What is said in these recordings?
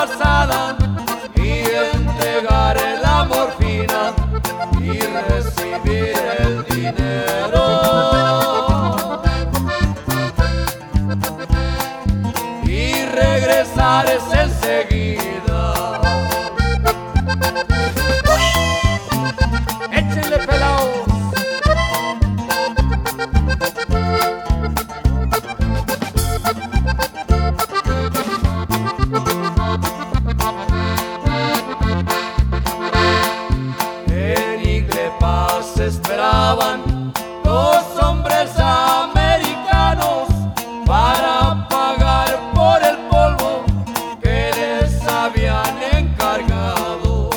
pasada y entregaré la morfina y recibir el dinero y regresaré enseguida. ¡Échenle, pelados! Esperaban dos hombres americanos para pagar por el polvo que les habían encargado.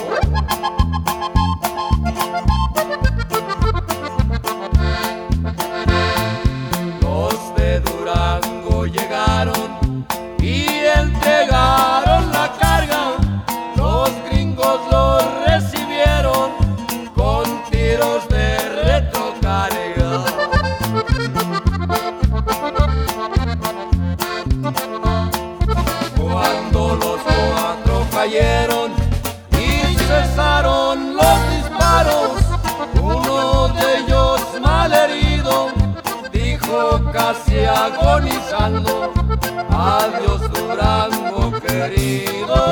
Los de Durango llegaron y entregaron la carga. Los gringos los recibieron con tiros de retrocarga. Cuando los cuatro cayeron y cesaron los disparos, uno de ellos malherido dijo casi agonizando: adiós Durango querido.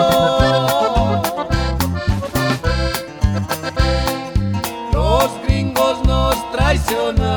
Los gringos nos traicionaron.